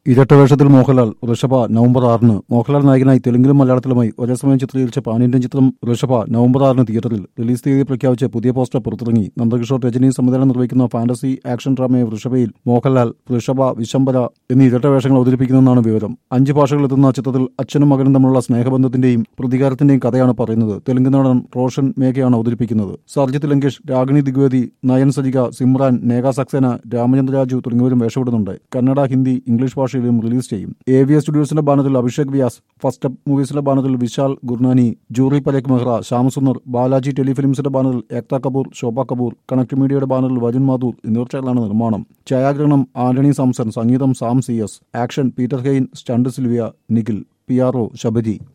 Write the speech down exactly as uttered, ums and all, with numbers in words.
ഇരട്ടവേഷത്തിൽ Mohanlal Rishabha November ആറിന് മോഹൻലാൽ നായകനായി തെലുങ്കിലും മലയാളത്തിലുമായി ഒരേ സമയം ചിത്രീകരിച്ച പാൻ ഇന്ത്യൻ ചിത്രം ഋഷഭ നവംബർ ആറിന് തിയേറ്ററിൽ റിലീസ് തീയതി പ്രഖ്യാപിച്ച് പുതിയ പോസ്റ്റർ പുറത്തിറങ്ങി. നന്ദകിഷോർ രജനി സംവിധാനം നിർവഹിക്കുന്ന ഫാന്റസി ആക്ഷൻ ഡ്രാമയെ ഋഷഭയിൽ മോഹൻലാൽ ഋഷഭ വിശംബര എന്നീ ഇരട്ടവേഷങ്ങൾ അവതരിപ്പിക്കുന്നതെന്നാണ് വിവരം. അഞ്ച് ഭാഷകളിലെത്തുന്ന ചിത്രത്തിൽ അച്ഛനും മകനും തമ്മിലുള്ള സ്നേഹബന്ധത്തിന്റെയും പ്രതികാരത്തിന്റെയും കഥയാണ് പറയുന്നത്. തെലുങ്ക് നടൻ റോഷൻ മേഘയാണ് അവതരിപ്പിക്കുന്നത്. സർജിത് ലങ്കേഷ്, രാഗിണി ദിഗ്വേദി, നയൻ സജിക, സിമ്രാൻ, നേക സക്സേന, രാമചന്ദ്ര രാജു തുടങ്ങിയവരും വേഷപ്പെടുന്നുണ്ട്. കന്നഡ, ഹിന്ദി, ഇംഗ്ലീഷ് ഭാഷയിലും റിലീസ് ചെയ്യും. എ വി എസ് സ്റ്റുഡിയോസിന്റെ ബാനറിൽ അഭിഷേക് വ്യാസ്, ഫസ്റ്റ് സ്റ്റെപ്പ് മൂവീസിന്റെ ബാനറിൽ വിശാൽ ഗുർനാനി, ജൂറി പലേഖ് മെഹ്റ, ശ്യാമസുന്ദർ, ബാലാജി ടെലിഫിലിംസിന്റെ ബാനറിൽ ഏക്ത കപൂർ, ശോഭ കപൂർ, കണക്ട് മീഡിയയുടെ ബാനറിൽ വരുൺ മാഥൂർ എന്നിവർ ചേർന്നാണ് നിർമ്മാണം. ഛായാഗ്രഹണം ആന്റണി സാംസൺ, സംഗീതം Sam C S, action Peter Hein, stunt Silvia Nikhil, P R O Sabari.